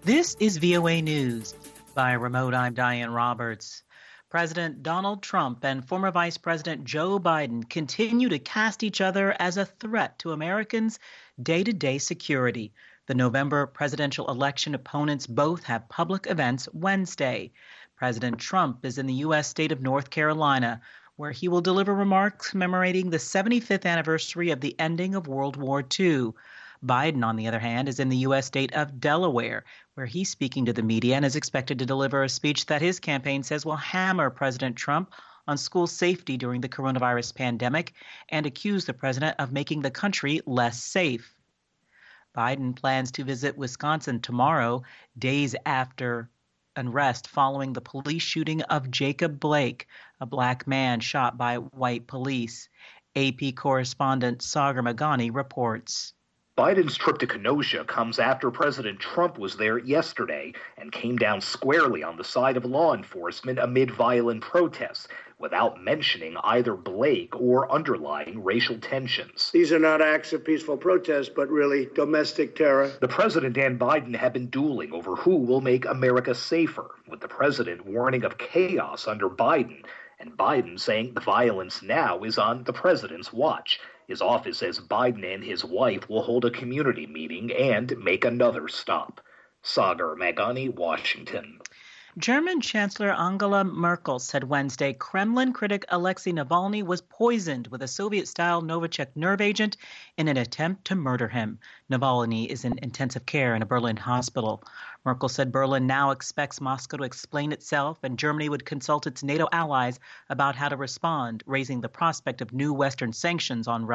This is VOA News. By remote, I'm Diane Roberts. President Donald Trump and former Vice President Joe Biden continue to cast each other as a threat to Americans' day-to-day security. The November presidential election opponents both have public events Wednesday. President Trump is in the U.S. state of North Carolina, where he will deliver remarks commemorating the 75th anniversary of the ending of World War II. Biden, on the other hand, is in the U.S. state of Delaware, where he's speaking to the media and is expected to deliver a speech that his campaign says will hammer President Trump on school safety during the coronavirus pandemic and accuse the president of making the country less safe. Biden plans to visit Wisconsin tomorrow, days after unrest following the police shooting of Jacob Blake, a black man shot by white police. AP correspondent Sagar Meghani reports. Biden's trip to Kenosha comes after President Trump was there yesterday and came down squarely on the side of law enforcement amid violent protests, without mentioning either Blake or underlying racial tensions. These are not acts of peaceful protest, but really domestic terror. The president and Biden have been dueling over who will make America safer, with the president warning of chaos under Biden, and Biden saying the violence now is on the president's watch. His office says Biden and his wife will hold a community meeting and make another stop. Sagar Meghani, Washington. German Chancellor Angela Merkel said Wednesday Kremlin critic Alexei Navalny was poisoned with a Soviet-style Novichok nerve agent in an attempt to murder him. Navalny is in intensive care in a Berlin hospital. Merkel said Berlin now expects Moscow to explain itself and Germany would consult its NATO allies about how to respond, raising the prospect of new Western sanctions on Russia.